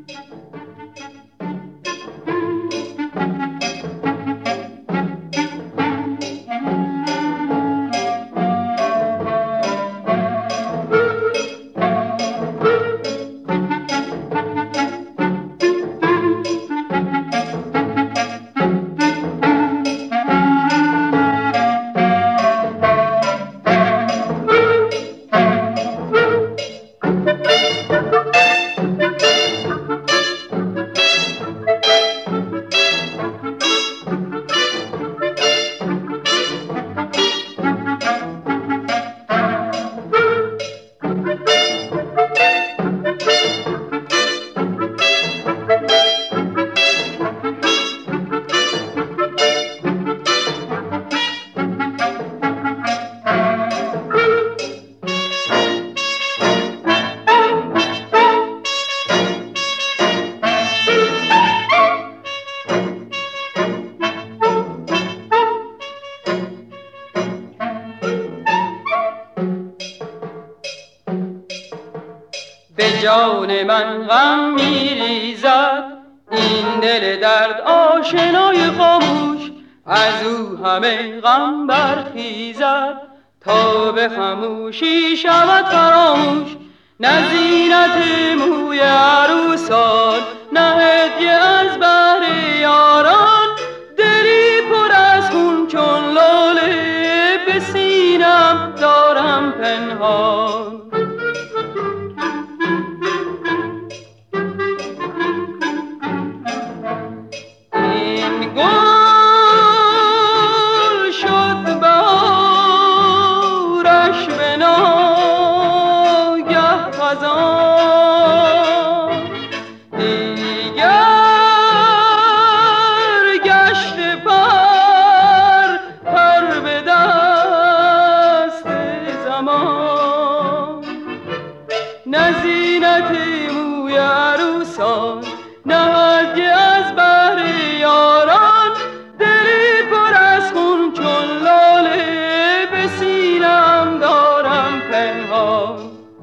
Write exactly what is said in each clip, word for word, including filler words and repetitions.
به جان من غم میریزد این دل درد آشنای خاموش، از او همه غم برخیزد تا به خموشی شود فراموش. نه زینت موی عروسان، نه هدیه از بهر یاران، دلی پر از خون چون لاله به سینم دارم پنهان. نه زینت موی عروسان، نه هدیه از بهر یاران، دلی پر از خون چون لاله به سینم دارم پنهان.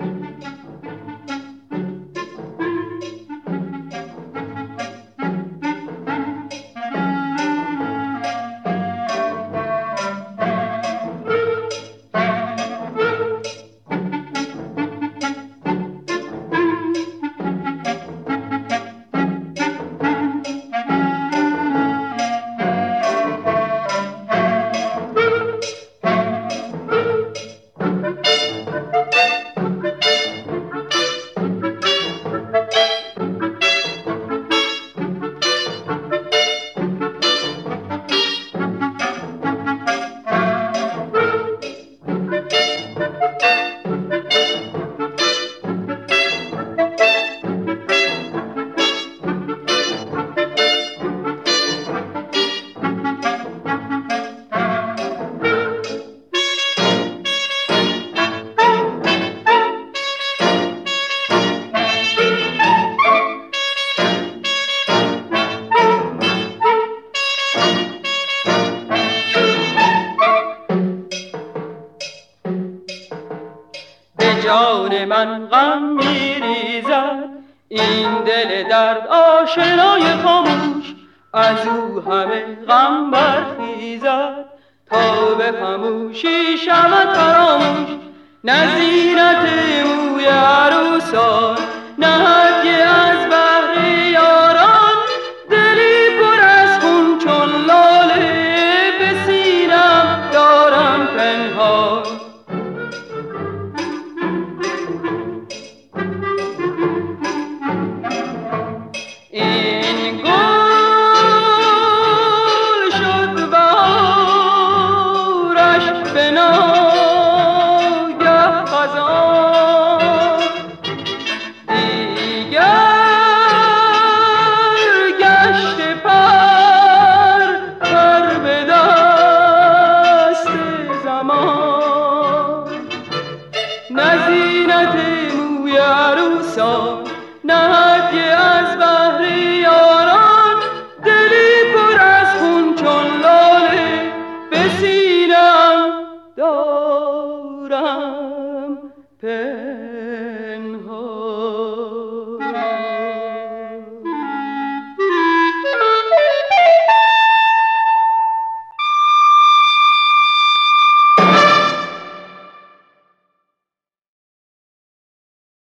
جان من غم میریزد این دل درد آشنای خاموش، از او همه غم برخیزد تا به خموشی شود فراموش. نه زینت موی عروسان، نه